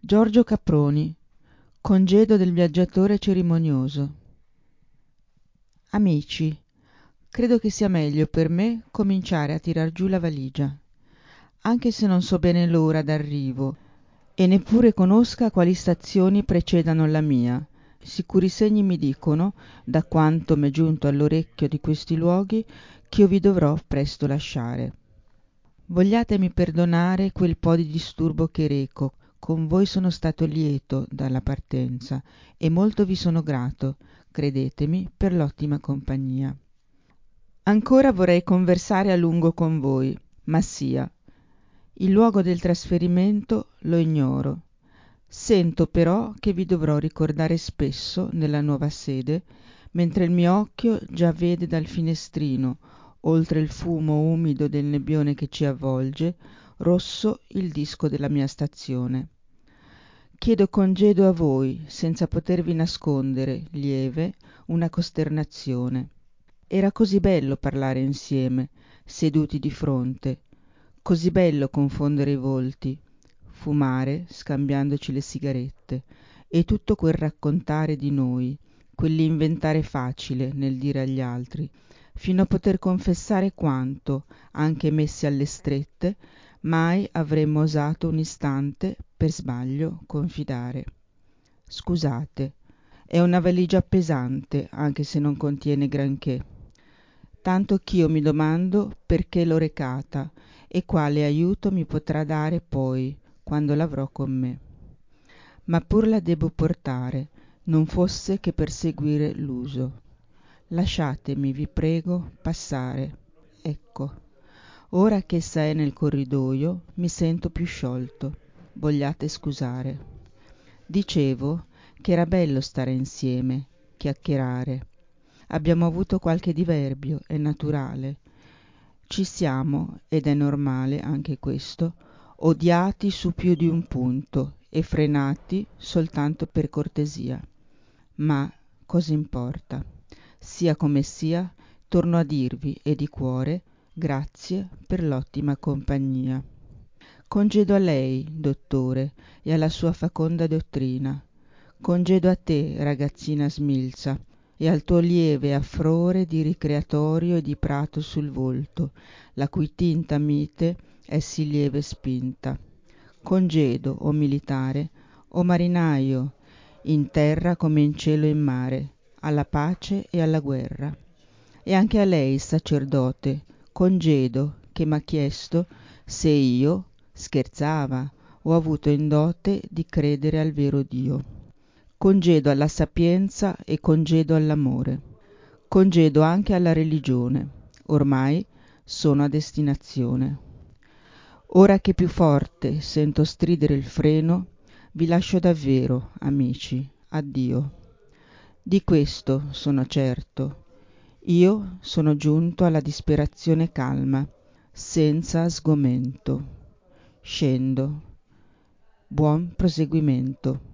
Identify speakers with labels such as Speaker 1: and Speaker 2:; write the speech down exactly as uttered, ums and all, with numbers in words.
Speaker 1: Giorgio Caproni, congedo del viaggiatore cerimonioso. Amici, credo che sia meglio per me cominciare a tirar giù la valigia, anche se non so bene l'ora d'arrivo e neppure conosca quali stazioni precedano la mia. Sicuri segni mi dicono, da quanto m'è giunto all'orecchio di questi luoghi, ch'io vi dovrò presto lasciare. Vogliatemi perdonare quel po' di disturbo che reco. Con voi sono stato lieto dalla partenza e molto vi sono grato, credetemi, per l'ottima compagnia. Ancora vorrei conversare a lungo con voi, ma sia. Il luogo del trasferimento lo ignoro. Sento però che vi dovrò ricordare spesso nella nuova sede, mentre il mio occhio già vede dal finestrino, oltre il fumo umido del nebbione che ci avvolge, rosso il disco della mia stazione. Chiedo congedo a voi, senza potervi nascondere, lieve, una costernazione. Era così bello parlare insieme, seduti di fronte, così bello confondere i volti, fumare, scambiandoci le sigarette, e tutto quel raccontare di noi, quell'inventare facile nel dire agli altri, fino a poter confessare quanto, anche messi alle strette, mai avremmo osato un istante, per sbaglio, confidare. Scusate, è una valigia pesante, anche se non contiene granché. Tanto ch'io mi domando perché l'ho recata e quale aiuto mi potrà dare poi, quando l'avrò con me. Ma pur la debbo portare, non fosse che per seguire l'uso. Lasciatemi, vi prego, passare. Ecco. Ora ch'essa è nel corridoio, mi sento più sciolto. Vogliate scusare. Dicevo che era bello stare insieme, chiacchierare. Abbiamo avuto qualche diverbio, è naturale. Ci siamo, ed è normale anche questo, odiati su più di un punto e frenati soltanto per cortesia. Ma cosa importa? Sia come sia, torno a dirvi, e di cuore, grazie per l'ottima compagnia. Congedo a lei, dottore, e alla sua faconda dottrina. Congedo a te, ragazzina smilza, e al tuo lieve affrore di ricreatorio e di prato sul volto, la cui tinta mite è sì lieve spinta. Congedo, o militare, o marinaio, in terra come in cielo e in mare, alla pace e alla guerra. E anche a lei, sacerdote, congedo, che m'ha chiesto se io, scherzava, ho avuto in dote di credere al vero Dio. Congedo alla sapienza e congedo all'amore. Congedo anche alla religione. Ormai sono a destinazione. Ora che più forte sento stridere il freno, vi lascio davvero, amici, addio. Di questo sono certo. Io sono giunto alla disperazione calma, senza sgomento. Scendo. Buon proseguimento.